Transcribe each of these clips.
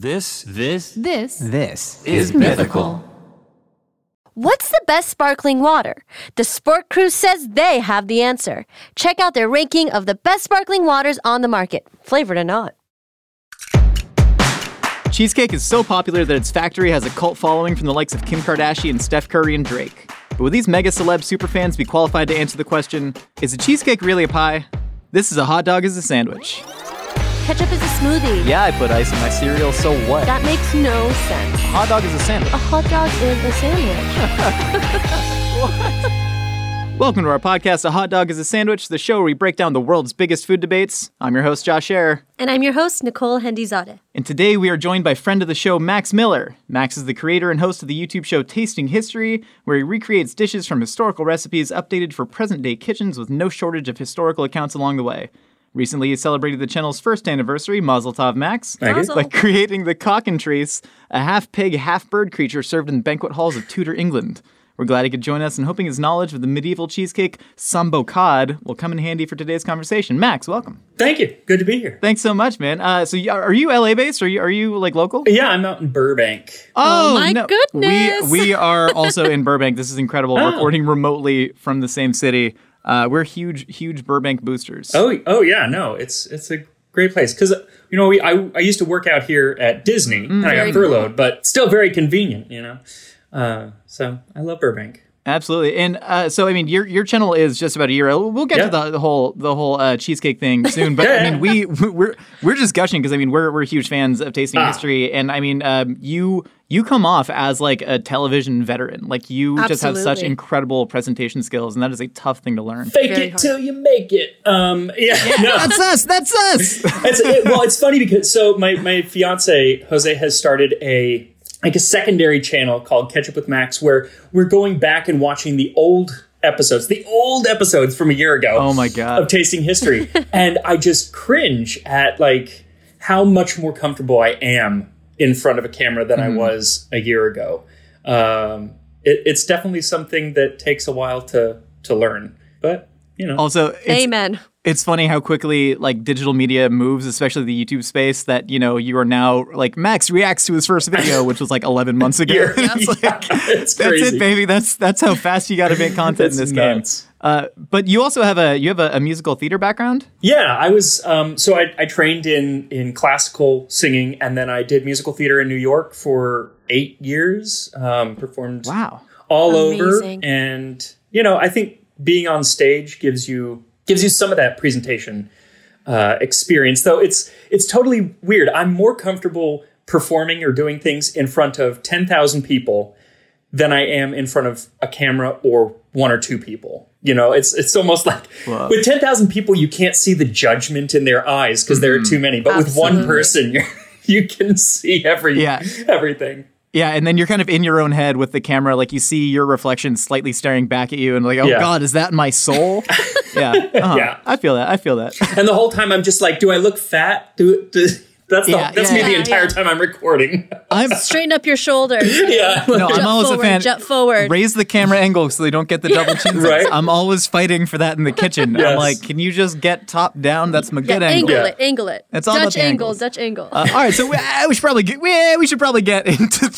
This is mythical. What's the best sparkling water? The Sport Cruise says they have the answer. Check out their ranking of the best sparkling waters on the market, flavored or not. Cheesecake is so popular that its factory has a cult following from the likes of Kim Kardashian, Steph Curry, and Drake. But would these mega celeb superfans be qualified to answer the question, is a cheesecake really a pie? This is A Hot Dog is a Sandwich. Ketchup is a smoothie. Yeah, I put ice in my cereal, so what? That makes no sense. A hot dog is a sandwich. A hot dog is a sandwich. Welcome to our podcast, A Hot Dog is a Sandwich, the show where we break down the world's biggest food debates. I'm your host, Josh Scherer. And I'm your host, Nicole Hendizadeh. And today we are joined by friend of the show, Max Miller. Max is the creator and host of the YouTube show Tasting History, where he recreates dishes from historical recipes updated for present-day kitchens with no shortage of historical accounts along the way. Recently, he celebrated the channel's first anniversary, Mazel Tov, Max, by creating the cockentrace, a half-pig, half-bird creature served in banquet halls of Tudor England. We're glad he could join us and hoping his knowledge of the medieval cheesecake Sambo Cod will come in handy for today's conversation. Max, welcome. Thank you. Good to be here. Thanks so much, man. So are you LA-based? Are you like local? Yeah, I'm out in Burbank. Oh my goodness. We are also in Burbank. This is incredible. Recording remotely from the same city. We're huge Burbank boosters. Oh yeah, no, it's a great place because I used to work out here at Disney and I got furloughed, but still very convenient, So I love Burbank. Absolutely, and so I mean, your channel is just about a year old. We'll get to the whole cheesecake thing soon, but I mean, we're just gushing because I mean we're huge fans of Tasting History, and I mean you come off as like a television veteran, like you just have such incredible presentation skills, and that is a tough thing to learn. Fake it till you make it. No. That's us. It's funny because my fiance Jose has started a secondary channel called Ketchup with Max, where we're going back and watching the old episodes from a year ago. Oh my God. Of Tasting History. And I just cringe at like how much more comfortable I am in front of a camera than I was a year ago. It's definitely something that takes a while to learn, but Also, amen. It's funny how quickly like digital media moves, especially the YouTube space, that, you are now like Max reacts to his first video, which was like 11 months ago. It's crazy. That's it, baby. That's how fast you got to make content in this nuts. game. But you also have a musical theater background? Yeah, I was, I trained in classical singing, and then I did musical theater in New York for 8 years, performed all over. And, I think being on stage gives you some of that presentation experience, though it's totally weird. I'm more comfortable performing or doing things in front of 10,000 people than I am in front of a camera or one or two people. It's almost like with 10,000 people, you can't see the judgment in their eyes because there are too many. But with one person, you can see everything. Yeah, and then you're kind of in your own head with the camera, like you see your reflection slightly staring back at you and like, oh God, is that my soul? Yeah. I feel that. And the whole time I'm just like, do I look fat? That's me the entire time I'm recording. Straighten up your shoulders. No, I'm always a fan. Jut forward. Raise the camera angle so they don't get the double chin. Right? I'm always fighting for that in the kitchen. Yes. I'm like, can you just get top down? That's my good angle. Angle it. It's all Dutch about the angle. angles. Dutch angle. All right, so we should probably get into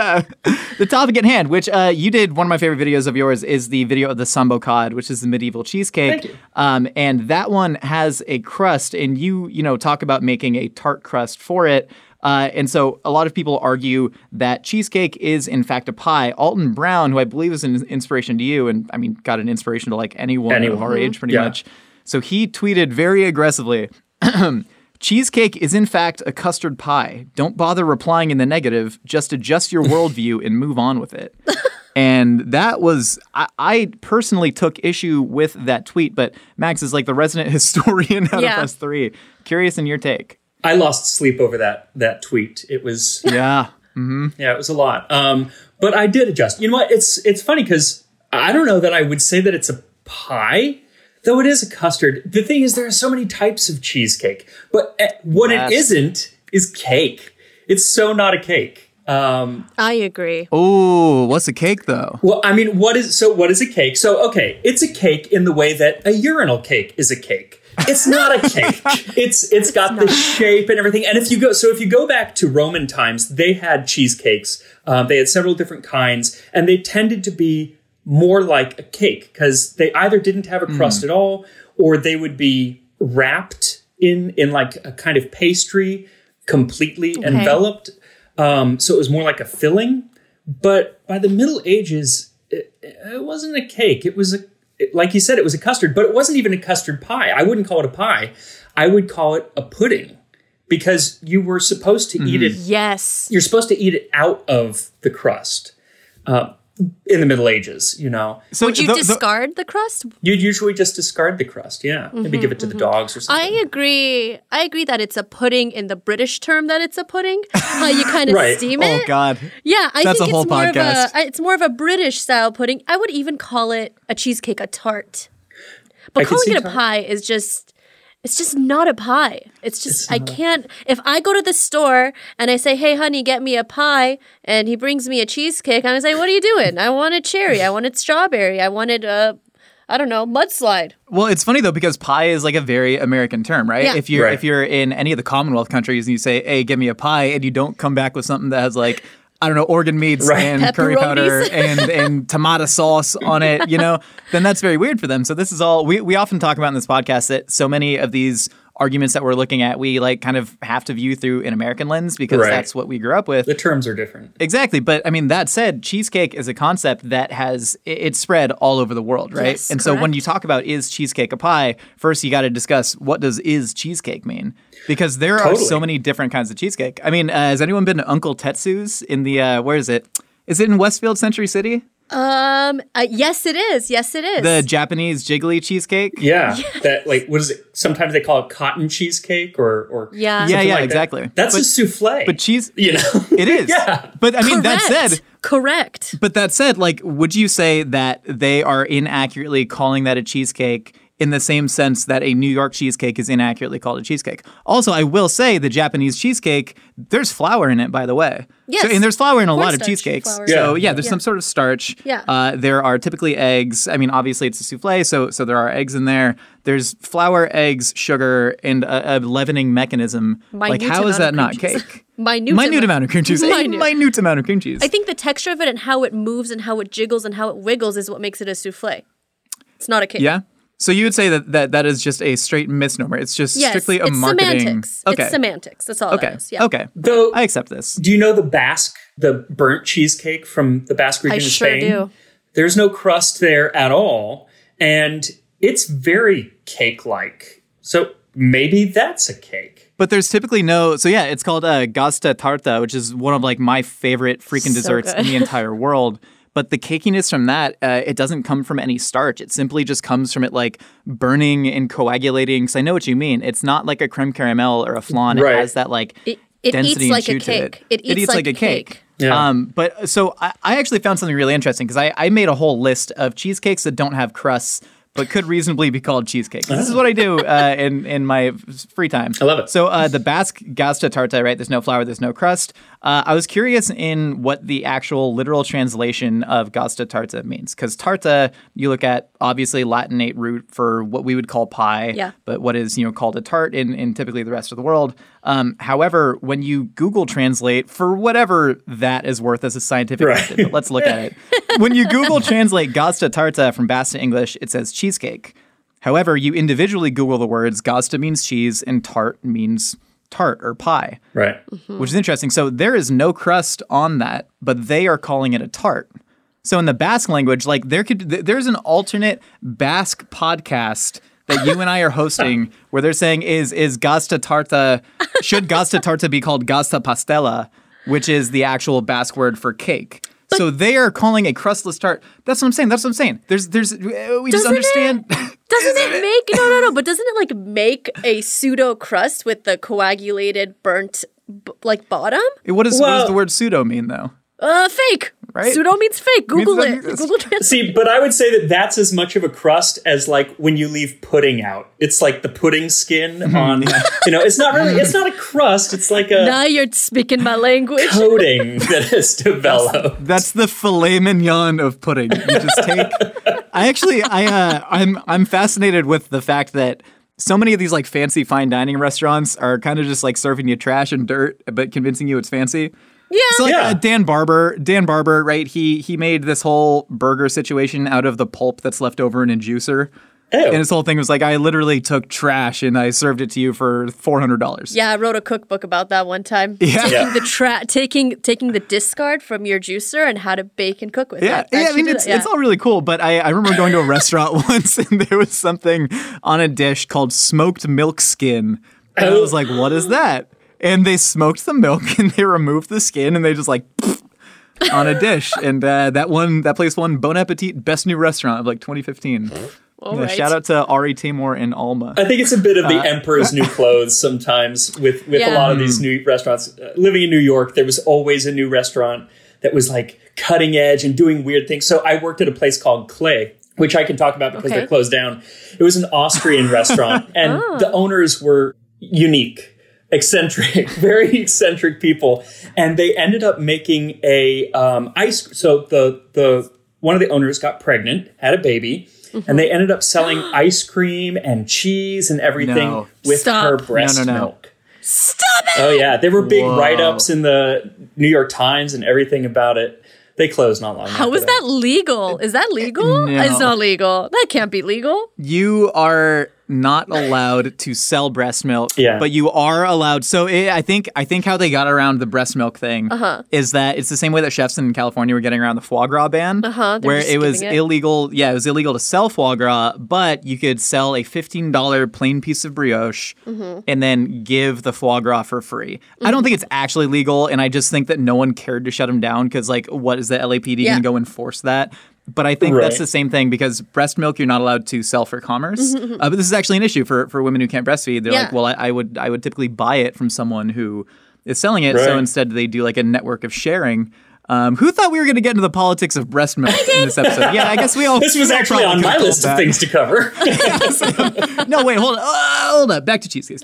the topic at hand, which you did. One of my favorite videos of yours is the video of the Sambo Cod, which is the medieval cheesecake. Thank you. And that one has a crust, and you talk about making a tart crust for it. And so a lot of people argue that cheesecake is, in fact, a pie. Alton Brown, who I believe is an inspiration to you, and I mean, got an inspiration to like anyone of our age pretty much. So he tweeted very aggressively, cheesecake is, in fact, a custard pie. Don't bother replying in the negative. Just adjust your worldview and move on with it. And that was, I personally took issue with that tweet, but Max is like the resident historian out of us three. Curious in your take. I lost sleep over that tweet. It was it was a lot. But I did adjust. You know what? It's funny because I don't know that I would say that it's a pie, though it is a custard. The thing is, there are so many types of cheesecake, but what it isn't is cake. It's so not a cake. I agree. Oh, what's a cake though? Well, I mean, what is a cake? So, okay, it's a cake in the way that a urinal cake is a cake. It's not a cake. It's got the shape and everything. And if you go back to Roman times, they had cheesecakes. They had several different kinds, and they tended to be more like a cake because they either didn't have a crust at all, or they would be wrapped in like a kind of pastry, completely enveloped. So it was more like a filling. But by the Middle Ages, it wasn't a cake. It was like you said, it was a custard, but it wasn't even a custard pie. I wouldn't call it a pie. I would call it a pudding because you were supposed to eat it. Yes. You're supposed to eat it out of the crust in the Middle Ages, you know. So would you discard the crust? You'd usually just discard the crust, yeah. Maybe give it to the dogs or something. I agree that it's a pudding in the British term that it's a pudding. You kind of steam it. Oh, God. Yeah, I think it's whole more podcast. it's more of a British style pudding. I would even call it a cheesecake, a tart. But calling it a pie is just... It's just not a pie. I can't, if I go to the store and I say, hey, honey, get me a pie, and he brings me a cheesecake, I'm going to say, what are you doing? I wanted cherry. I wanted strawberry. I wanted, mudslide. Well, it's funny, though, because pie is like a very American term, right? Yeah. If you're in any of the Commonwealth countries and you say, hey, give me a pie, and you don't come back with something that has like, I don't know, organ meats and curry powder and tomato sauce on it, you know, then that's very weird for them. So this is all, we often talk about in this podcast that so many of these arguments that we're looking at, we like kind of have to view through an American lens because that's what we grew up with. The terms are different. Exactly. But I mean, that said, cheesecake is a concept that it's spread all over the world, right? Yes, and correct. so when you talk about is cheesecake a pie, first you got to discuss what does is cheesecake mean? Because there are so many different kinds of cheesecake. I mean, has anyone been to Uncle Tetsu's in the, where is it? Is it in Westfield, Century City? Yes, it is. Yes, it is. The Japanese jiggly cheesecake? Yeah. Yes. That, like, what is it? Sometimes they call it cotton cheesecake or yeah. Like exactly. That. That's a souffle. But cheese, you know? It is. Yeah. But I mean, that said. Correct. But that said, like, would you say that they are inaccurately calling that a cheesecake in the same sense that a New York cheesecake is inaccurately called a cheesecake? Also, I will say the Japanese cheesecake, there's flour in it, by the way. Yes. And there's flour in a lot of cheesecakes. Flour. So, there's some sort of starch. Yeah. There are typically eggs. I mean, obviously, it's a souffle, so there are eggs in there. There's flour, eggs, sugar, and a leavening mechanism. Like, how is that not cake? Minute amount of cream cheese. Minute amount of cream cheese. I think the texture of it and how it moves and how it jiggles and how it wiggles is what makes it a souffle. It's not a cake. Yeah? So you would say that is just a straight misnomer. It's just strictly a marketing. Semantics. Okay. It's semantics. That's all that is. Yeah. Okay. Though, I accept this. Do you know the Basque, the burnt cheesecake from the Basque region of Spain? I sure do. There's no crust there at all, and it's very cake-like. So maybe that's a cake. But there's typically no... So yeah, it's called Gasta Tarta, which is one of like my favorite freaking desserts in the entire world. But the cakiness from that, it doesn't come from any starch. It simply just comes from it like burning and coagulating. Because I know what you mean. It's not like a creme caramel or a flan. It has that like density and chew to it. It eats like a cake. Yeah. But so I actually found something really interesting because I made a whole list of cheesecakes that don't have crusts but could reasonably be called cheesecake. This is what I do in my free time. I love it. So the Basque Gasta Tarta, right? There's no flour, there's no crust. I was curious in what the actual literal translation of Gasta Tarta means. Because tarta, you look at obviously Latinate root for what we would call pie, but what is called a tart in typically the rest of the world. However, when you Google translate, for whatever that is worth as a scientific method, but let's look at it. When you Google translate Gasta Tarta from Basque to English, it says cheesecake. However, you individually Google the words Gasta means cheese and tart means tart or pie. Right. Mm-hmm. Which is interesting. So there is no crust on that, but they are calling it a tart. So in the Basque language, like there's an alternate Basque podcast that you and I are hosting where they're saying is Gasta Tarta, should Gasta Tarta be called Gasta Pastela, which is the actual Basque word for cake. So they are calling a crustless tart. That's what I'm saying. There's we just understand. Doesn't it make no? But doesn't it like make a pseudo crust with the coagulated burnt like bottom? What does the word pseudo mean though? Fake. Right? Pseudo means fake. Google it. Google Translate. See, but I would say that that's as much of a crust as like when you leave pudding out. It's like the pudding skin on, it's not a crust. It's like a... Now you're speaking my language. ...coating that has developed. That's the filet mignon of pudding. You just take... I'm fascinated with the fact that so many of these like fancy fine dining restaurants are kind of just like serving you trash and dirt, but convincing you it's fancy. Yeah. So like Dan Barber, right? He made this whole burger situation out of the pulp that's left over in a juicer. Ew. And his whole thing was like, I literally took trash and I served it to you for $400. Yeah, I wrote a cookbook about that one time. Yeah. Taking the discard from your juicer and how to bake and cook with it. Yeah, I mean, it's all really cool. But I remember going to a restaurant once and there was something on a dish called smoked milk skin. And I was like, what is that? And they smoked the milk and they removed the skin and they just like on a dish. And that place won Bon Appetit Best New Restaurant of like 2015. Right. Shout out to Ari Tamor and Alma. I think it's a bit of the emperor's new clothes sometimes with a lot of these new restaurants. Living in New York, there was always a new restaurant that was like cutting edge and doing weird things. So I worked at a place called Clay, which I can talk about because they're closed down. It was an Austrian restaurant and the owners were unique, eccentric, very eccentric people. And they ended up making a so the one of the owners got pregnant, had a baby. Mm-hmm. And they ended up selling ice cream and cheese and everything with her breast milk. Stop it! Oh, yeah. There were big write-ups in the New York Times and everything about it. They closed not long after. How is that legal? Is that legal? No. It's not legal. That can't be legal. You are not allowed to sell breast milk, but you are allowed. So I think how they got around the breast milk thing is that it's the same way that chefs in California were getting around the foie gras ban, where it was illegal. Yeah, it was illegal to sell foie gras, but you could sell a $15 plain piece of brioche and then give the foie gras for free. I don't think it's actually legal, and I just think that no one cared to shut them down because, like, what is the LAPD going to go enforce that? But I think that's the same thing because breast milk you're not allowed to sell for commerce. But this is actually an issue for women who can't breastfeed. They're like, well, I would typically buy it from someone who is selling it. So instead they do like a network of sharing. Who thought we were going to get into the politics of breast milk in this episode? Yeah, I guess we all. This was actually on my list of things to cover. No, wait, hold up. Back to cheesecakes.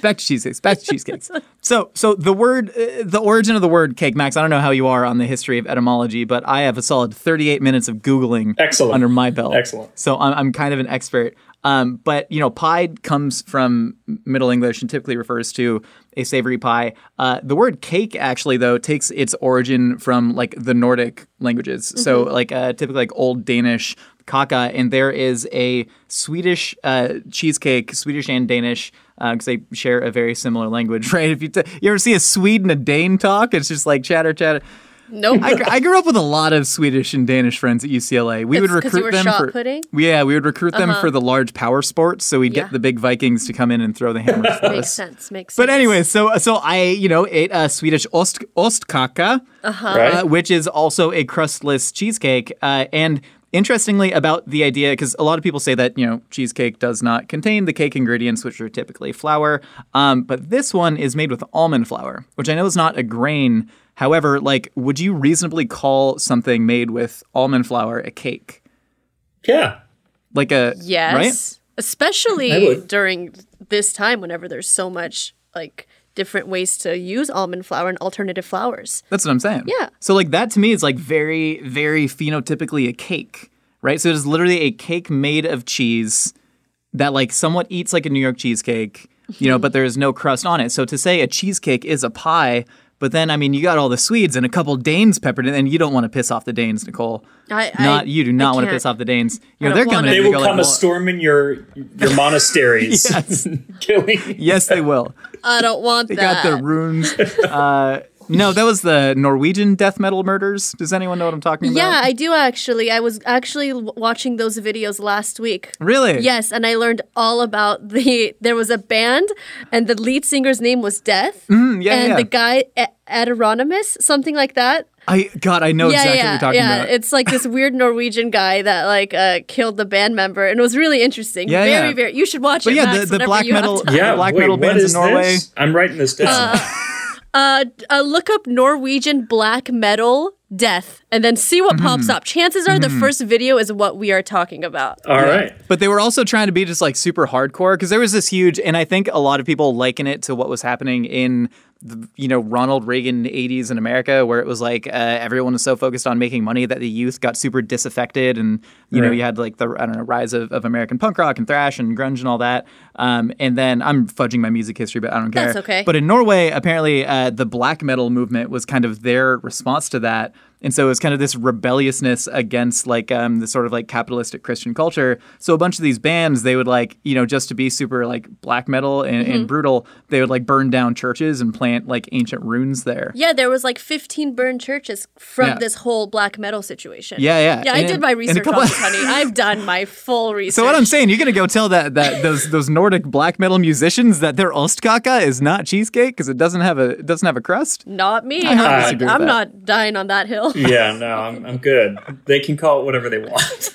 So the origin of the word cake, Max. I don't know how you are on the history of etymology, but I have a solid 38 minutes of Googling under my belt. Excellent. So I'm kind of an expert. But, pie comes from Middle English and typically refers to a savory pie. The word cake, actually, though, takes its origin from, like, the Nordic languages. So, like, typically, like, Old Danish, kaka, and there is a Swedish cheesecake, Swedish and Danish, because they share a very similar language, right? If you ever see a Swede and a Dane talk, it's just like chatter. Nope. I grew up with a lot of Swedish and Danish friends at UCLA. We would recruit them for we would recruit them for the large power sports. So we'd get the big Vikings to come in and throw the hammers for us. Makes sense. But anyway, so I ate a Swedish ostkaka, which is also a crustless cheesecake, and interestingly about the idea, because a lot of people say that, cheesecake does not contain the cake ingredients, which are typically flour. But this one is made with almond flour, which I know is not a grain. However, like, would you reasonably call something made with almond flour a cake? Yeah. Like yes. Right? Especially during this time whenever there's so much, like, different ways to use almond flour and alternative flours. That's what I'm saying. Yeah. So, like, that to me is, like, very, very phenotypically a cake, right? So it is literally a cake made of cheese that, like, somewhat eats like a New York cheesecake, but there is no crust on it. So to say a cheesecake is a pie, but then, I mean, you got all the Swedes and a couple Danes peppered in, and you don't want to piss off the Danes, Nicole. You do not want to piss off the Danes. They're coming. They will come a storming your monasteries. Killing. Yes, they will. I don't want that. They got the runes. No, that was the Norwegian death metal murders. Does anyone know what I'm talking about? Yeah, I do actually. I was actually watching those videos last week. Really? Yes, and I learned all about there was a band, and the lead singer's name was Death. And the guy, Adoronymus, something like that. I know exactly what you're talking about. It's like this weird Norwegian guy that killed the band member, and it was very interesting. Very. You should watch it. But Max, the black metal, metal bands in Norway. This? I'm writing this down. Look up Norwegian black metal death and then see what pops up. Chances are the first video is what we are talking about. All right. But they were also trying to be just like super hardcore because there was this huge, and I think a lot of people liken it to what was happening in Ronald Reagan 80s in America, where it was like everyone was so focused on making money that the youth got super disaffected, and you had like the rise of American punk rock and thrash and grunge and all that. And then I'm fudging my music history, but I don't care. That's okay. But in Norway, apparently the black metal movement was kind of their response to that. And so it was kind of this rebelliousness against like the sort of like capitalistic Christian culture. So a bunch of these bands, they would like, just to be super like black metal and brutal, they would like burn down churches and plant like ancient runes there. Yeah, there was like 15 burned churches from this whole black metal situation. Yeah. Yeah, I did my research on this, honey. I've done my full research. So what I'm saying, you're going to go tell that those Nordic black metal musicians that their Ostkaka is not cheesecake because it doesn't have a crust? Not me. I'm not dying on that hill. Yeah, no, I'm good. They can call it whatever they want.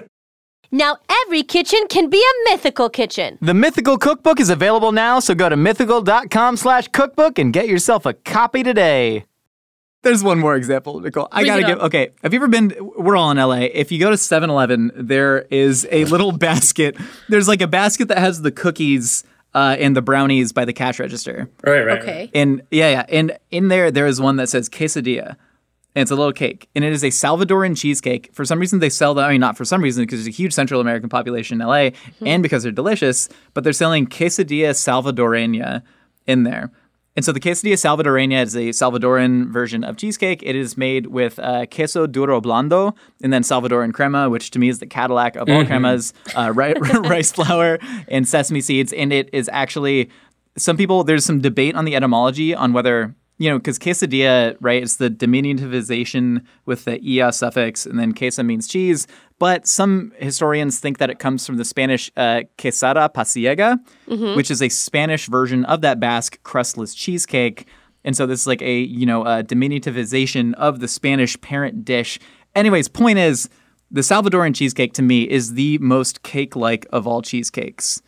Now every kitchen can be a mythical kitchen. The Mythical Cookbook is available now, so go to mythical.com/cookbook and get yourself a copy today. There's one more example, Nicole. Have you ever been, we're all in LA. If you go to 7-Eleven, there is a little basket. There's like a basket that has the cookies and the brownies by the cash register. Right. Okay. And and in there is one that says quesadilla. And it's a little cake. And it is a Salvadoran cheesecake. For some reason, they sell that. I mean, not for some reason, because there's a huge Central American population in LA, and because they're delicious, but they're selling quesadilla salvadoreña in there. And so the quesadilla salvadoreña is a Salvadoran version of cheesecake. It is made with queso duro blando and then Salvadoran crema, which to me is the Cadillac of all cremas, rice flour and sesame seeds. And it is actually, there's some debate on the etymology on whether, because quesadilla, right, it's the diminutivization with the ia suffix, and then queso means cheese. But some historians think that it comes from the Spanish quesada pasiega, which is a Spanish version of that Basque crustless cheesecake. And so this is like a diminutivization of the Spanish parent dish. Anyways, point is, the Salvadoran cheesecake to me is the most cake-like of all cheesecakes,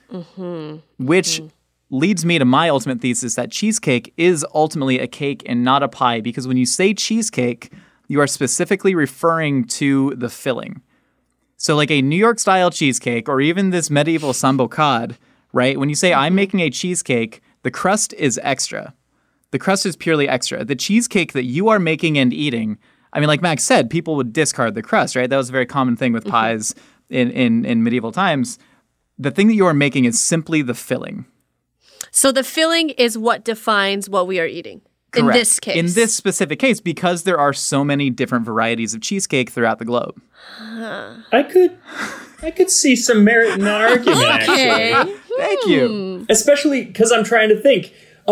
which leads me to my ultimate thesis that cheesecake is ultimately a cake and not a pie, because when you say cheesecake, you are specifically referring to the filling. So like a New York style cheesecake or even this medieval sambocade, right? When you say I'm making a cheesecake, the crust is extra. The crust is purely extra. The cheesecake that you are making and eating, I mean, like Max said, people would discard the crust, right? That was a very common thing with pies in medieval times. The thing that you are making is simply the filling. So the filling is what defines what we are eating. Correct. In this case. In this specific case, because there are so many different varieties of cheesecake throughout the globe. I could see some merit in that argument, actually. Thank you. Especially because I'm trying to think,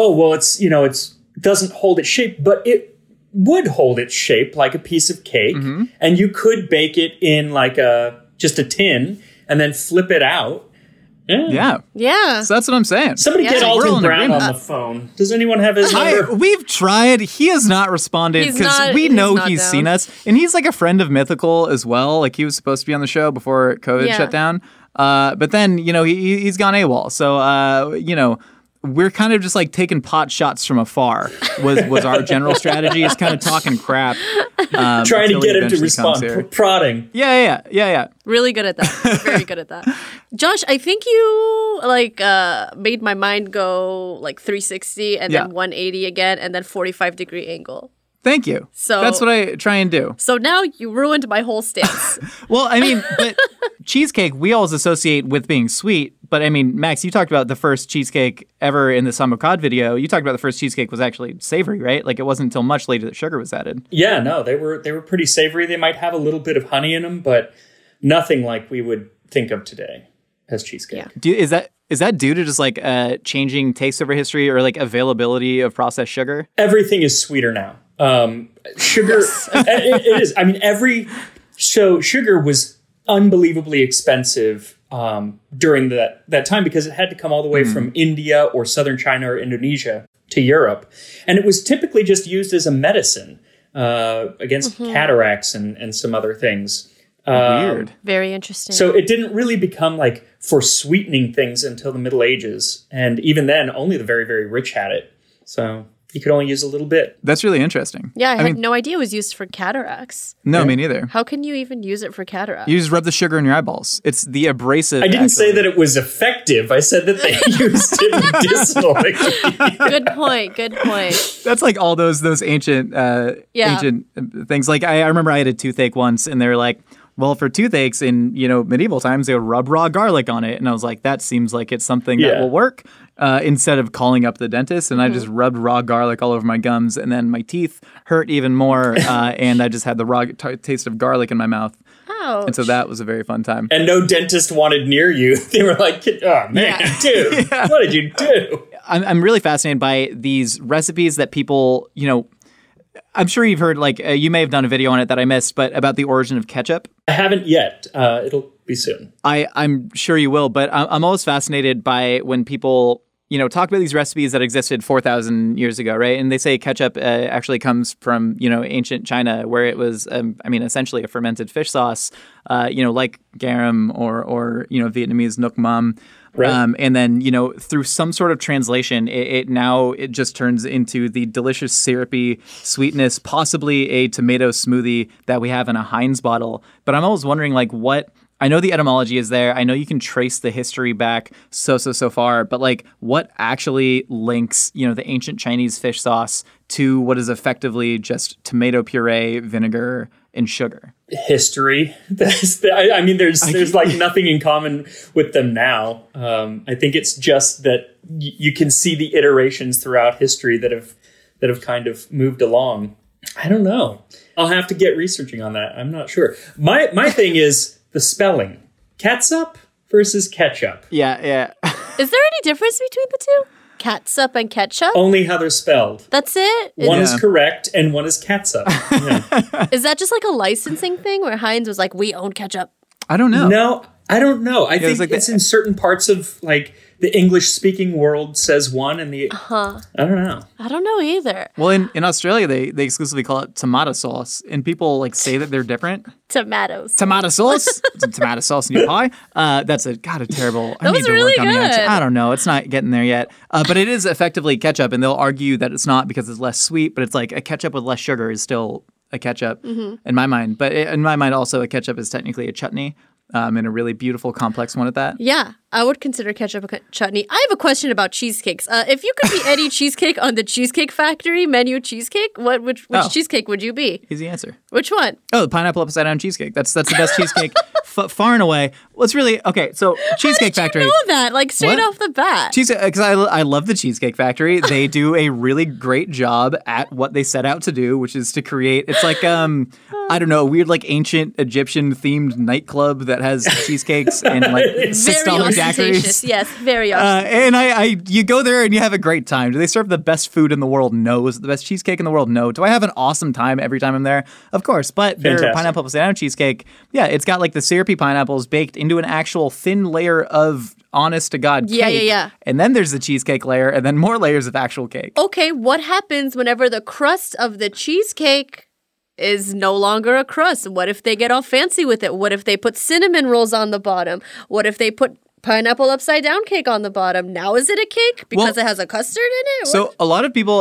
it doesn't hold its shape, but it would hold its shape like a piece of cake. And you could bake it in like just a tin and then flip it out. Yeah. So that's what I'm saying. Somebody get Alton Brown on the phone. Does anyone have his number? We've tried. He has not responded because we know he's seen us. And he's like a friend of Mythical as well. Like he was supposed to be on the show before COVID shut down. But then, he's gone AWOL. So, we're kind of just like taking pot shots from afar was our general strategy. Is kind of talking crap. Trying to get him to respond. Prodding. Yeah. Really good at that. Very good at that. Josh, I think you made my mind go like 360 and then 180 again and then 45-degree angle. Thank you. So that's what I try and do. So now you ruined my whole stance. Well, I mean, but cheesecake we always associate with being sweet. But I mean, Max, you talked about the first cheesecake ever in the Sambocade video. You talked about the first cheesecake was actually savory, right? Like it wasn't until much later that sugar was added. Yeah, no, they were pretty savory. They might have a little bit of honey in them, but nothing like we would think of today as cheesecake. Yeah. Is that due to just like changing taste over history or like availability of processed sugar? Everything is sweeter now. Sugar, it is. I mean, sugar was unbelievably expensive during that time because it had to come all the way from India or southern China or Indonesia to Europe. And it was typically just used as a medicine against cataracts and some other things. Weird. Very interesting. So it didn't really become like for sweetening things until the Middle Ages. And even then, only the very, very rich had it. So you could only use a little bit. That's really interesting. Yeah, I had no idea it was used for cataracts. No, me neither. How can you even use it for cataracts? You just rub the sugar in your eyeballs. It's the abrasive. I didn't say that it was effective. I said that they used it medicinally. Good point. That's like all those ancient things. Like I remember I had a toothache once, and they were like, well, for toothaches in, medieval times, they would rub raw garlic on it. And I was like, that seems like it's something that will work, instead of calling up the dentist. And I just rubbed raw garlic all over my gums. And then my teeth hurt even more. And I just had the raw taste of garlic in my mouth. Ouch. And so that was a very fun time. And no dentist wanted near you. They were like, oh, man, dude, what did you do? I'm really fascinated by these recipes that people, I'm sure you've heard, like, you may have done a video on it that I missed, but about the origin of ketchup. I haven't yet. It'll be soon. I'm sure you will, but I'm always fascinated by when people, talk about these recipes that existed 4,000 years ago, right? And they say ketchup actually comes from, ancient China, where it was, essentially a fermented fish sauce, like garum or Vietnamese nuoc mam. Right. And then, through some sort of translation, it just turns into the delicious syrupy sweetness, possibly a tomato smoothie that we have in a Heinz bottle. But I'm always wondering, like, I know the etymology is there. I know you can trace the history back so far. But, like, what actually links, the ancient Chinese fish sauce to what is effectively just tomato puree, vinegar, and sugar? History. There's like nothing in common with them now. I think it's just that you can see the iterations throughout history that have kind of moved along. I don't know. I'll have to get researching on that. I'm not sure. My thing is the spelling. Catsup versus ketchup. Yeah. Is there any difference between the two? Catsup and ketchup? Only how they're spelled. That's it? One is correct and one is catsup. Yeah. Is that just like a licensing thing where Heinz was like, we own ketchup? I don't know. No, I don't know. I think it's in certain parts of like the English-speaking world says one and the... I don't know. I don't know either. Well, in Australia, they exclusively call it tomato sauce, and people like say that they're different. Tomato sauce? Some tomato sauce in your pie? That's a terrible... I need to work on the accent. I don't know. It's not getting there yet. But it is effectively ketchup, and they'll argue that it's not because it's less sweet, but it's like a ketchup with less sugar is still a ketchup in my mind. But in my mind, also, a ketchup is technically a chutney. And a really beautiful, complex one at that. Yeah, I would consider ketchup a chutney. I have a question about cheesecakes. If you could be any cheesecake on the Cheesecake Factory menu cheesecake, which cheesecake would you be? Easy answer. Which one? Oh, the pineapple upside down cheesecake. That's the best cheesecake far and away. Well, it's really okay. So Cheesecake Factory. How did you know that? Like straight off the bat. Because I love the Cheesecake Factory. They do a really great job at what they set out to do, which is to create. It's like I don't know, a weird like ancient Egyptian themed nightclub that has cheesecakes and like $6 daiquiris. Yes, very awesome. And you go there and you have a great time. Do they serve the best food in the world? No. Is it the best cheesecake in the world? No. Do I have an awesome time every time I'm there? Of course. But their pineapple upside down cheesecake, yeah, it's got like the syrupy pineapples baked into an actual thin layer of honest to God cake. Yeah. And then there's the cheesecake layer and then more layers of actual cake. Okay, what happens whenever the crust of the cheesecake is no longer a crust? What if they get all fancy with it? What if they put cinnamon rolls on the bottom? What if they put pineapple upside down cake on the bottom? Now is it a cake because it has a custard in it? So a lot of people,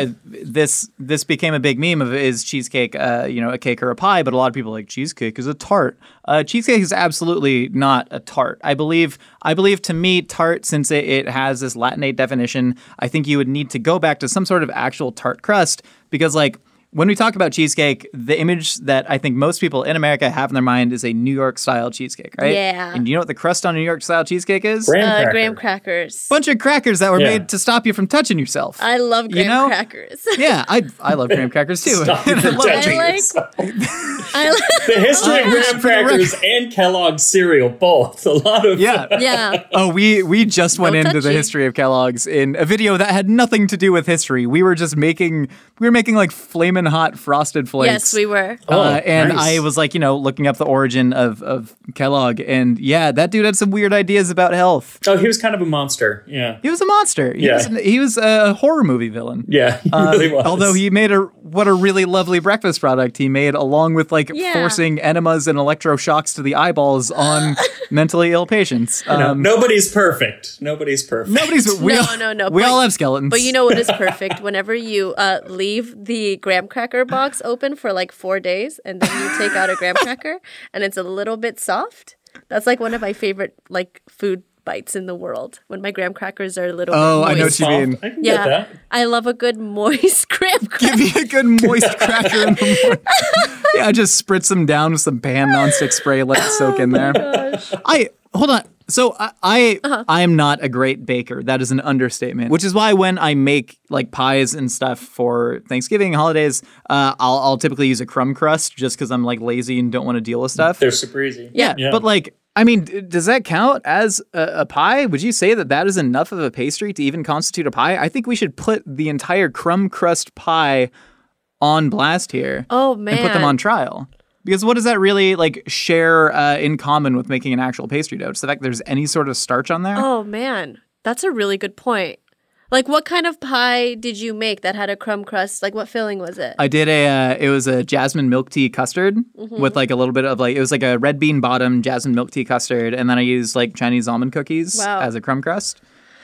this became a big meme of is cheesecake, a cake or a pie, but a lot of people like cheesecake is a tart. Cheesecake is absolutely not a tart. I believe to me, tart, since it has this Latinate definition, I think you would need to go back to some sort of actual tart crust because like, when we talk about cheesecake, the image that I think most people in America have in their mind is a New York-style cheesecake, right? Yeah. And you know what the crust on a New York-style cheesecake is? Graham crackers. Bunch of crackers that were made to stop you from touching yourself. I love graham crackers. Yeah, I love graham crackers too. Stop you from touching yourself. The history of graham crackers and Kellogg's cereal, both. A lot of... Yeah. Oh, we just went into the history of Kellogg's in a video that had nothing to do with history. We were just making like Flamin' Flamin' Hot Frosted Flakes. Yes, we were. And nice. I was like, looking up the origin of Kellogg. And yeah, that dude had some weird ideas about health. Oh, he was kind of a monster. Yeah. He was a monster. He was a horror movie villain. Yeah, he really was. Although he made what a really lovely breakfast product he made, along with forcing enemas and electroshocks to the eyeballs on mentally ill patients. Nobody's perfect. Nobody's perfect. We No. all have skeletons. But you know what is perfect? Whenever you leave the graham cracker box open for 4 days, and then you take out a graham cracker, and it's a little bit soft. That's one of my favorite food bites in the world. When my graham crackers are a little bit moist. I know what you mean. I can get that. I love a good moist graham cracker. Give me a good moist cracker in the morning. Yeah, I just spritz them down with some pan nonstick spray, let it soak in there. Gosh. Hold on. So I am not a great baker. That is an understatement. Which is why when I make pies and stuff for Thanksgiving holidays, I'll typically use a crumb crust just because I'm lazy and don't want to deal with stuff. They're super easy. Yeah. But does that count as a pie? Would you say that is enough of a pastry to even constitute a pie? I think we should put the entire crumb crust pie on blast here. Oh man! And put them on trial. Because what does that really share in common with making an actual pastry dough? It's the fact there's any sort of starch on there? Oh man, that's a really good point. What kind of pie did you make that had a crumb crust? What filling was it? I did it was a jasmine milk tea custard with a little bit of it was a red bean bottom jasmine milk tea custard, and then I used Chinese almond cookies as a crumb crust.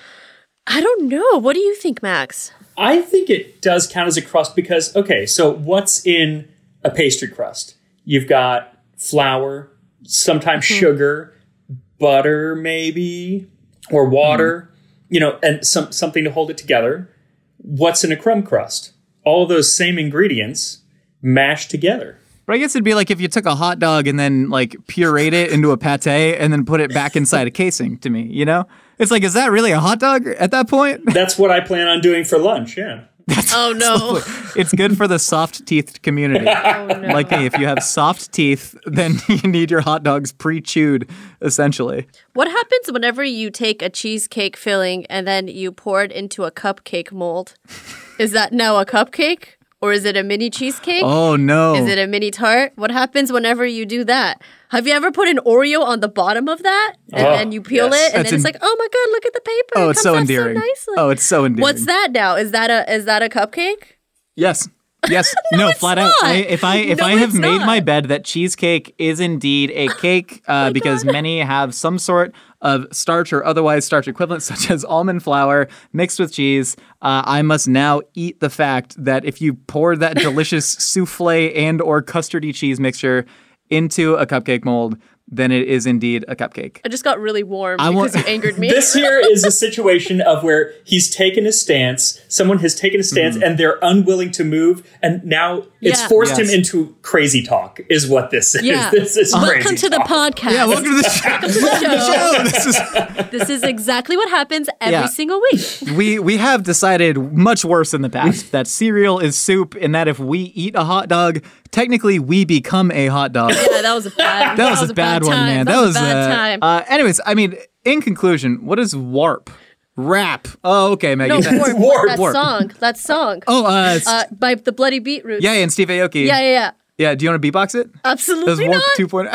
I don't know. What do you think, Max? I think it does count as a crust because, so what's in a pastry crust? You've got flour, sometimes sugar, butter maybe, or water, and something to hold it together. What's in a crumb crust? All of those same ingredients mashed together. But I guess it'd be if you took a hot dog and then pureed it into a pate and then put it back inside a casing to me, It's is that really a hot dog at that point? That's what I plan on doing for lunch, yeah. Oh no! It's good for the soft-teethed community. Oh, no. Like me, if you have soft teeth, then you need your hot dogs pre-chewed, essentially. What happens whenever you take a cheesecake filling and then you pour it into a cupcake mold? Is that now a cupcake? Or is it a mini cheesecake? Oh, no. Is it a mini tart? What happens whenever you do that? Have you ever put an Oreo on the bottom of that? And then you peel it, and then it's oh my God, look at the paper. Oh, it it's so endearing. So nicely. Oh, it's so endearing. What's that now? Is that a cupcake? Yes. Yes. No, flat not. out. If I have made my bed that cheesecake is indeed a cake because many have some sort of starch or otherwise starch equivalent, such as almond flour mixed with cheese, I must now eat the fact that if you pour that delicious souffle and or custardy cheese mixture into a cupcake mold, then it is indeed a cupcake. I just got really warm because you angered me. This here is a situation of where he's taken a stance, someone has taken a stance, and they're unwilling to move, and now it's forced him into crazy talk, is what this is. Yeah. This is welcome crazy to the talk. podcast. Yeah, welcome to the show. Welcome to the show. This is exactly what happens every single week. We have decided much worse in the past that cereal is soup, and that if we eat a hot dog, technically we become a hot dog. Yeah, that was a bad. That was a bad one, man. That was a bad time. Anyways, I mean, in conclusion, what is warp? Rap. Oh, okay, Maggie. No, warp. That song. Oh, by the Bloody Beetroots. Yeah, and Steve Aoki. Yeah. Yeah, do you want to beatbox it? Absolutely Warp not.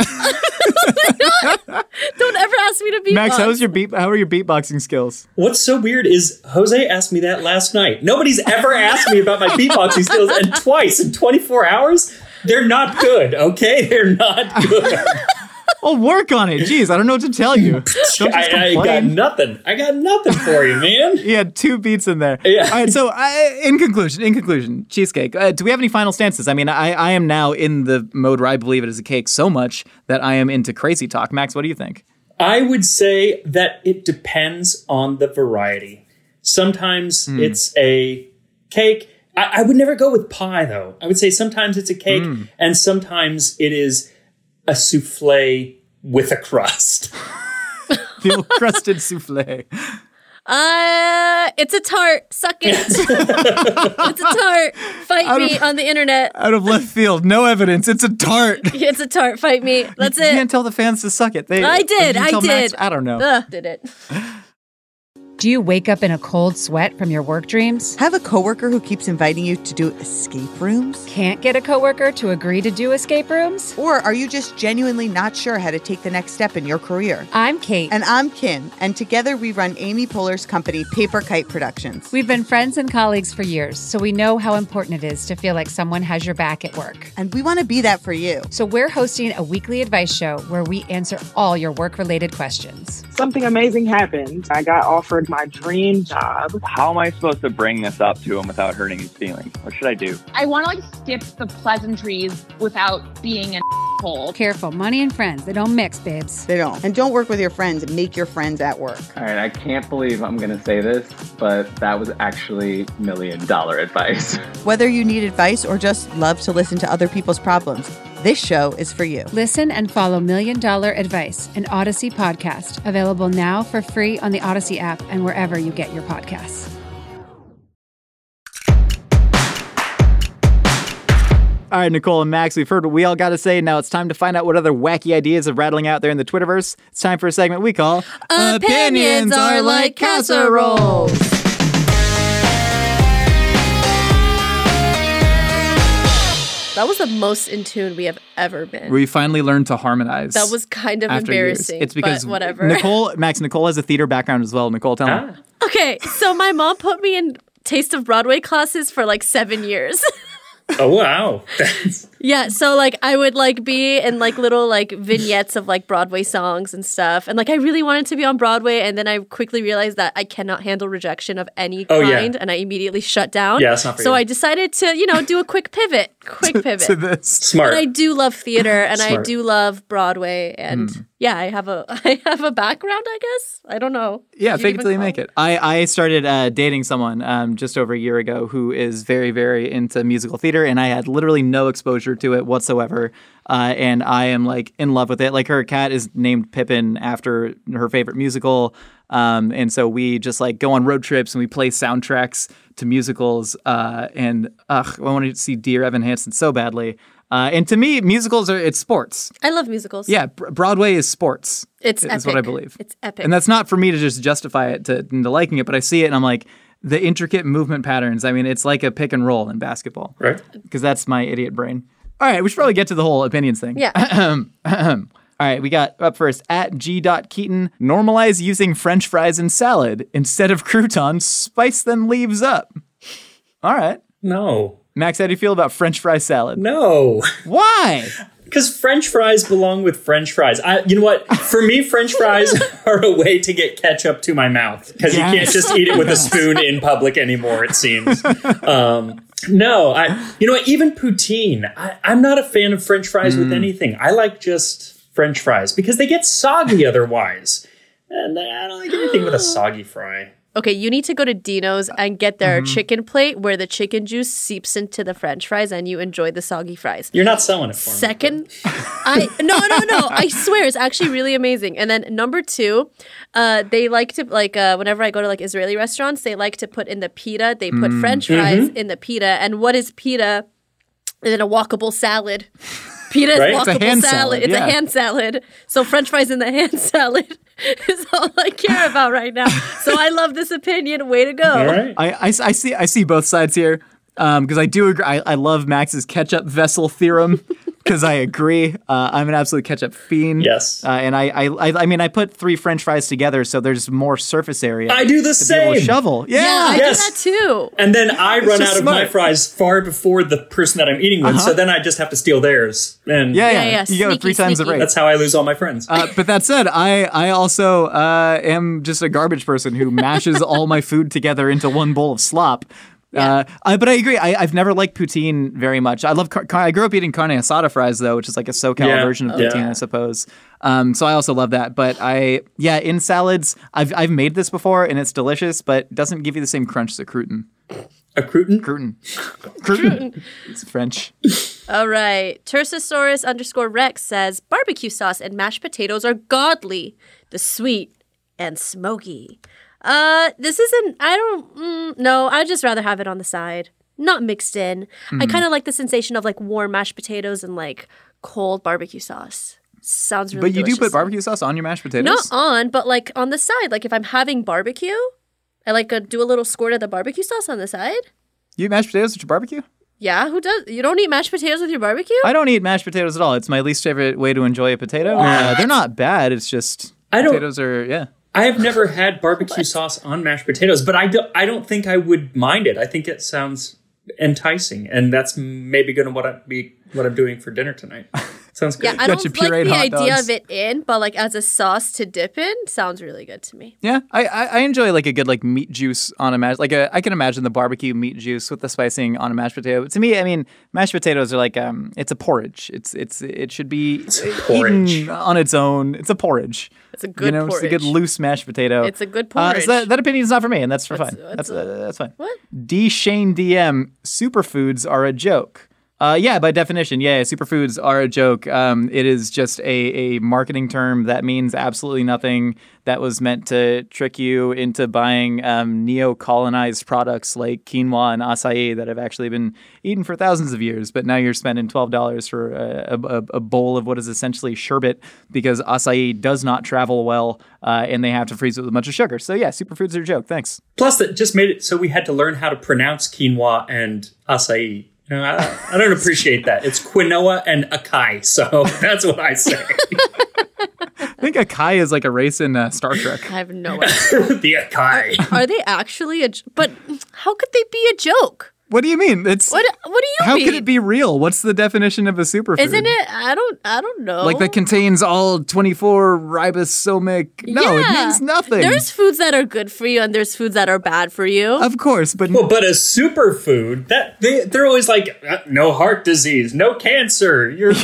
2.0. Don't ever ask me to beatbox. Max, how are your beatboxing skills? What's so weird is Jose asked me that last night. Nobody's ever asked me about my beatboxing skills, and twice in 24 hours? They're not good, okay? They're not good. Well, work on it. Jeez, I don't know what to tell you. I got nothing. I got nothing for you, man. You had 2 beats in there. Yeah. All right, so in conclusion, cheesecake. Do we have any final stances? I mean, I am now in the mode where I believe it is a cake so much that I am into crazy talk. Max, what do you think? I would say that it depends on the variety. Sometimes it's a cake. I would never go with pie, though. I would say sometimes it's a cake, and sometimes it is a souffle with a crust. The old crusted souffle. It's a tart. Suck it. It's a tart. Fight me on the internet. Out of left field. No evidence. It's a tart. It's a tart. Fight me. That's it. You can't tell the fans to suck it. I did. Max, I don't know. Did it. Do you wake up in a cold sweat from your work dreams? Have a coworker who keeps inviting you to do escape rooms? Can't get a coworker to agree to do escape rooms? Or are you just genuinely not sure how to take the next step in your career? I'm Kate. And I'm Kim. And together we run Amy Poehler's company, Paper Kite Productions. We've been friends and colleagues for years, so we know how important it is to feel like someone has your back at work. And we want to be that for you. So we're hosting a weekly advice show where we answer all your work-related questions. Something amazing happened. I got offered my dream job. How am I supposed to bring this up to him without hurting his feelings? What should I do? I want to skip the pleasantries without being an asshole. Careful, money and friends, they don't mix, babes. They don't. And don't work with your friends. Make your friends at work. All right, I can't believe I'm going to say this, but that was actually $1 million advice. Whether you need advice or just love to listen to other people's problems, this show is for you. Listen and follow $1 Million Advice, an Odyssey podcast, available now for free on the Odyssey app and wherever you get your podcasts. All right, Nicole and Max, we've heard what we all got to say. Now it's time to find out what other wacky ideas are rattling out there in the Twitterverse. It's time for a segment we call Opinions Are Like Casseroles. That was the most in tune we have ever been. We finally learned to harmonize. That was kind of embarrassing. It's because but whatever. Nicole has a theater background as well. Nicole, tell me. Okay, so my mom put me in Taste of Broadway classes for like 7 years. Oh, wow. Yeah, so like I would like be in like little like vignettes of like Broadway songs and stuff. And like I really wanted to be on Broadway, and then I quickly realized that I cannot handle rejection of any kind, and I immediately shut down. Yeah, it's not for you. So I decided to, do a quick pivot. to this. Smart. But I do love theater and Smart. I do love Broadway, and yeah, I have a background, I guess. I don't know. Yeah, fake it till you make it. I started dating someone just over a year ago who is very, very into musical theater, and I had literally no exposure to it whatsoever. And I am like in love with it. Like her cat is named Pippin after her favorite musical. And so we just like go on road trips and we play soundtracks to musicals. And I want to see Dear Evan Hansen so badly. And to me, musicals it's sports. I love musicals. Yeah, Broadway is sports. It's epic. Is what I believe. It's epic. And that's not for me to just justify it into liking it, but I see it and I'm like, the intricate movement patterns. I mean, it's like a pick and roll in basketball. Right. Because that's my idiot brain. All right, we should probably get to the whole opinions thing. Yeah. All right, we got up first at G.Keaton. Normalize using French fries in salad. Instead of croutons, spice them leaves up. All right. No. Max, how do you feel about French fry salad? No. Why? Because French fries belong with French fries. You know what? For me, French fries are a way to get ketchup to my mouth. Because you can't just eat it with a spoon in public anymore, it seems. No, you know what? Even poutine. I'm not a fan of French fries with anything. I like just French fries because they get soggy otherwise. And I don't like anything with a soggy fry. Okay, you need to go to Dino's and get their chicken plate where the chicken juice seeps into the French fries and you enjoy the soggy fries. You're not selling it for me. Second, no. I swear it's actually really amazing. And then number 2, they like to whenever I go to like Israeli restaurants, they like to put in the pita. They put French fries in the pita. And what is pita? And then a walkable salad. Pita is walkable salad. It's a hand salad. So French fries in the hand salad is all I care about right now. So I love this opinion. Way to go. All right. I see both sides here because I do agree. I love Max's ketchup vessel theorem because I agree. I'm an absolute ketchup fiend. Yes. And I mean, I put 3 French fries together so there's more surface area. I do the to be able same. to shovel. Yeah. I do that too. And then I run out of my smart. fries far before the person that I'm eating with, so then I just have to steal theirs. And Yeah. You go 3 times the rate. that's how I lose all my friends. But that said, I also am just a garbage person who mashes all my food together into one bowl of slop. But I agree. I've never liked poutine very much. I grew up eating carne asada fries though, which is like a SoCal version of poutine, I suppose. So I also love that. But in salads, I've made this before and it's delicious, but it doesn't give you the same crunch as a crouton. A crouton? Crouton. It's French. All right. Tersosaurus_Rex says barbecue sauce and mashed potatoes are godly, the sweet and smoky. This isn't, no, I'd just rather have it on the side, not mixed in. I kind of like the sensation of like warm mashed potatoes and like cold barbecue sauce. Sounds really delicious. But you do put barbecue sauce on your mashed potatoes? Not on, but like on the side. Like if I'm having barbecue, I do a little squirt of the barbecue sauce on the side. You eat mashed potatoes with your barbecue? Yeah, who does? You don't eat mashed potatoes with your barbecue? I don't eat mashed potatoes at all. It's my least favorite way to enjoy a potato. They're not bad. It's just potatoes are, yeah. I have never had barbecue sauce on mashed potatoes, but I don't think I would mind it. I think it sounds enticing, and that's maybe going to what I'm doing for dinner tonight. Sounds good. Yeah, I don't like the idea of it in, but like as a sauce to dip in, sounds really good to me. Yeah, I enjoy like a good like meat juice on a mashed. I can imagine the barbecue meat juice with the spicing on a mashed potato. To me, I mean, mashed potatoes are like it's a porridge. It should be eaten on its own. It's a porridge. It's a good porridge. It's a good loose mashed potato. It's a good porridge. So that opinion is not for me, and that's fine. That's fine. What? D Shane DM, superfoods are a joke. Yeah, by definition, superfoods are a joke. It is just a marketing term that means absolutely nothing, that was meant to trick you into buying neo-colonized products like quinoa and acai that have actually been eaten for thousands of years, but now you're spending $12 for a bowl of what is essentially sherbet because acai does not travel well and they have to freeze it with a bunch of sugar. So yeah, superfoods are a joke. Thanks. Plus, that just made it so we had to learn how to pronounce quinoa and acai. You know, I don't appreciate that. It's quinoa and acai, so that's what I say. I think acai is like a race in Star Trek. I have no idea. The acai. Are they actually but how could they be a joke? What do you mean? What do you how mean? How could it be real? What's the definition of a superfood? Isn't it? I don't know. Like that contains all 24 ribosomic. No, it means nothing. There's foods that are good for you and there's foods that are bad for you. Of course, but a superfood they're always like no heart disease, no cancer. Your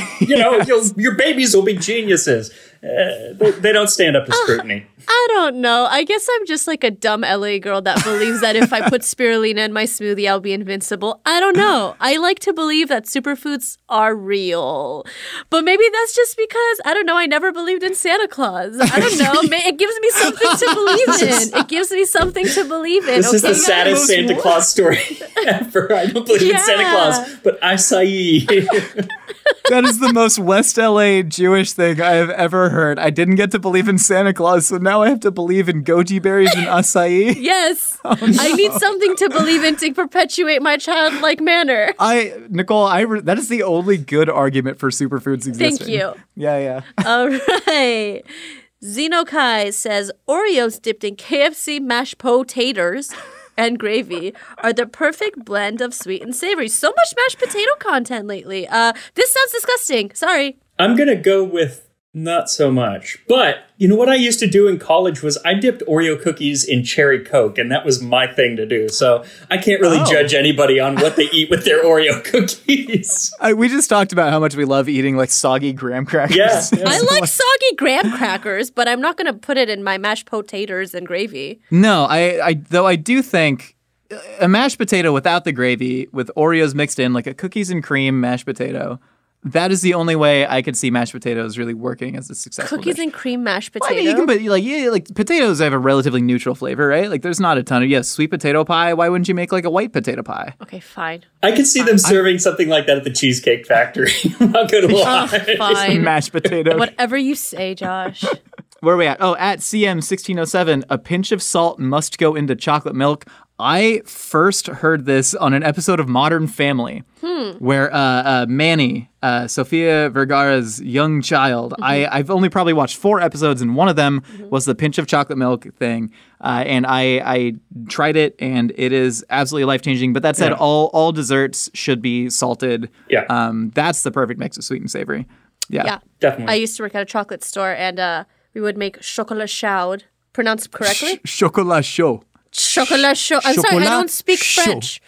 babies will be geniuses. They don't stand up to scrutiny. I don't know. I guess I'm just like a dumb LA girl that believes that if I put spirulina in my smoothie, I'll be invincible. I don't know. I like to believe that superfoods are real. But maybe that's just because, I don't know, I never believed in Santa Claus. I don't know. It gives me something to believe in. It gives me something to believe in. This is the saddest Santa Claus story ever. I don't believe in Santa Claus, but acai. That is the most West LA Jewish thing I have ever heard. I didn't get to believe in Santa Claus, so now I have to believe in goji berries and acai. Yes. Oh, no. I need something to believe in to perpetuate my childlike manner. Nicole, that is the only good argument for superfoods existing. Thank you. Yeah. All right. Xenokai says, Oreos dipped in KFC mashed potatoes and gravy are the perfect blend of sweet and savory. So much mashed potato content lately. This sounds disgusting. Sorry. I'm going to go with not so much. But, you know, what I used to do in college was I dipped Oreo cookies in cherry Coke, and that was my thing to do. So I can't really judge anybody on what they eat with their Oreo cookies. We just talked about how much we love eating, like, soggy graham crackers. Yeah. I like soggy graham crackers, but I'm not going to put it in my mashed potatoes and gravy. No, though I do think a mashed potato without the gravy, with Oreos mixed in, like a cookies and cream mashed potato, that is the only way I could see mashed potatoes really working as a successful cookies dish. And cream mashed potato. Well, I mean, you can put like potatoes have a relatively neutral flavor, right? Like there's not a ton of sweet potato pie. Why wouldn't you make like a white potato pie? Okay, fine. I could see them serving something like that at the Cheesecake Factory. I'm not gonna lie. Fine. Mashed potato. Whatever you say, Josh. Where are we at? Oh, at CM1607, a pinch of salt must go into chocolate milk. I first heard this on an episode of Modern Family where Manny, Sofia Vergara's young child, I've only probably watched 4 episodes, and one of them was the pinch of chocolate milk thing. And I tried it, and it is absolutely life-changing. But that said, all desserts should be salted. Yeah. That's the perfect mix of sweet and savory. Yeah, definitely. I used to work at a chocolate store, and we would make chocolat chaud. Pronounced correctly? Chocolat chaud. Chocolat chaud. I'm sorry, I don't speak French.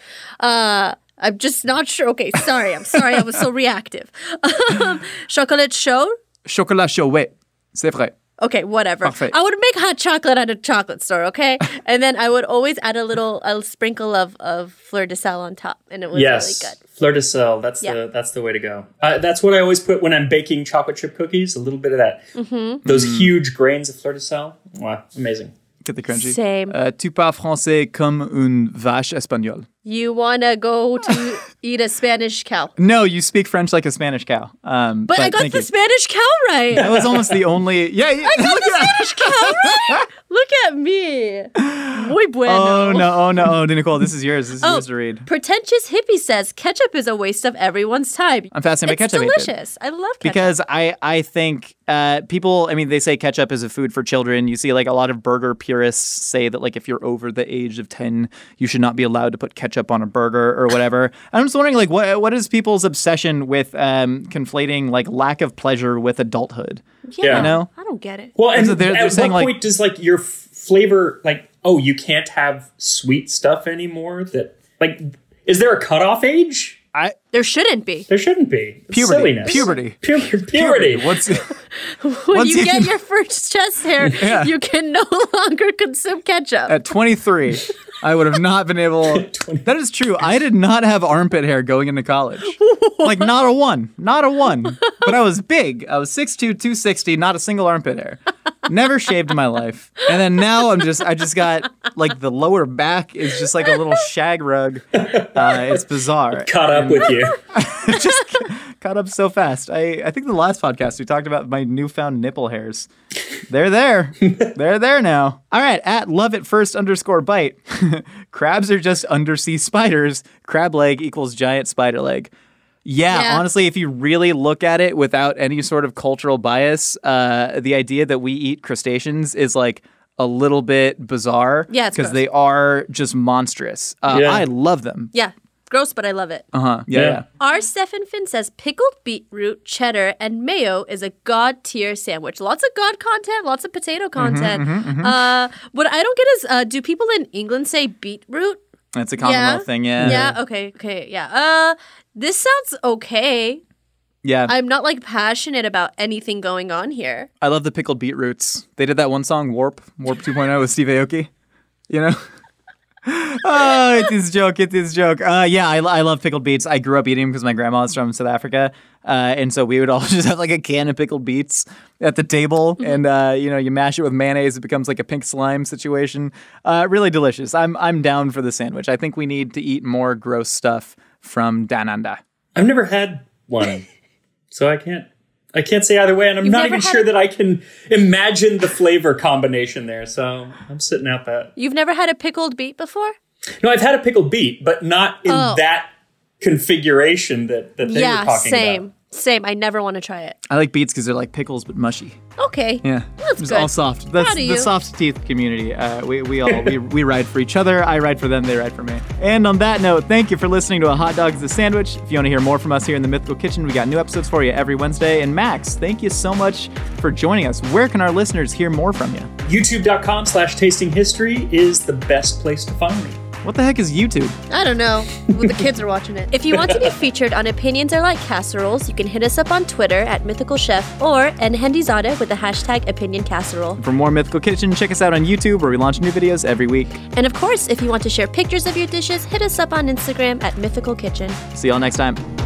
I'm just not sure. Okay, sorry. I'm sorry. I was so reactive. Chocolat chaud? Chocolat chaud, oui. C'est vrai. Okay, whatever. Parfait. I would make hot chocolate at a chocolate store, okay? And then I would always add a sprinkle of fleur de sel on top, and it was really good. Fleur de sel. That's the way to go. That's what I always put when I'm baking chocolate chip cookies. A little bit of that. Mm-hmm. Those huge grains of fleur de sel. Wow, amazing. Get the crunchy. Same. Tu parles français comme une vache espagnole. You want to go to eat a Spanish cow. No, you speak French like a Spanish cow. But I got the Spanish cow right. That was almost the only. Yeah, I got the Spanish cow right. Look at me. Muy bueno. Oh no, Nicole, this is yours. This is yours to read. Pretentious Hippie says ketchup is a waste of everyone's time. I'm fascinated by ketchup. It's delicious. I love ketchup. Because I think people, I mean, they say ketchup is a food for children. You see like a lot of burger purists say that like if you're over the age of 10, you should not be allowed to put ketchup on a burger or whatever. I'm just wondering like what is people's obsession with conflating like lack of pleasure with adulthood? Yeah. You know? I don't get it. Well, and they're at saying, what point does like your flavor like, oh, you can't have sweet stuff anymore? That like, is there a cutoff age? There shouldn't be. There shouldn't be. It's silliness. Puberty. Once when you get your first chest hair, you can no longer consume ketchup. At 23, I would have not been able. That is true. I did not have armpit hair going into college. Like not a one. But I was big. I was 6'2", 260, not a single armpit hair. Never shaved in my life. And then now I just got like the lower back is just like a little shag rug. It's bizarre. Caught up with you. Just caught up so fast. I think the last podcast we talked about my newfound nipple hairs. They're there. They're there now. All right, at loveitfirst_bite. Crabs are just undersea spiders. Crab leg equals giant spider leg. Yeah, honestly, if you really look at it without any sort of cultural bias, the idea that we eat crustaceans is like a little bit bizarre. Yeah, it's because gross. they are just monstrous. I love them. Yeah. Gross, but I love it. Yeah. R. Stefan Finn says pickled beetroot, cheddar, and mayo is a god tier sandwich. Lots of god content, lots of potato content. What I don't get is, do people in England say beetroot? It's a Commonwealth thing, yeah. Yeah, okay, yeah. This sounds okay. Yeah. I'm not like passionate about anything going on here. I love the pickled beetroots. They did that one song, Warp 2.0 with Steve Aoki. You know? Oh, it is joke. Yeah, I love pickled beets. I grew up eating them because my grandma was from South Africa. And so we would all just have like a can of pickled beets at the table. And, you mash it with mayonnaise. It becomes like a pink slime situation. Really delicious. I'm down for the sandwich. I think we need to eat more gross stuff from Dananda. I've never had one, so I can't say either way, and I'm not even sure that I can imagine the flavor combination there, so I'm sitting out that. You've never had a pickled beet before? No, I've had a pickled beet, but not in that configuration that they were talking about. Same. I never want to try it. I like beets because they're like pickles, but mushy. Okay. Yeah. That's good. all soft. That's the soft teeth community. We ride for each other. I ride for them. They ride for me. And on that note, thank you for listening to A Hot Dog's a Sandwich. If you want to hear more from us here in the Mythical Kitchen, we got new episodes for you every Wednesday. And Max, thank you so much for joining us. Where can our listeners hear more from you? YouTube.com/tastinghistory is the best place to find me. What the heck is YouTube? I don't know. Well, the kids are watching it. If you want to be featured on Opinions Are Like Casseroles, you can hit us up on Twitter at Mythical Chef or @Hendizade with the hashtag Opinion Casserole. For more Mythical Kitchen, check us out on YouTube where we launch new videos every week. And of course, if you want to share pictures of your dishes, hit us up on Instagram at Mythical Kitchen. See y'all next time.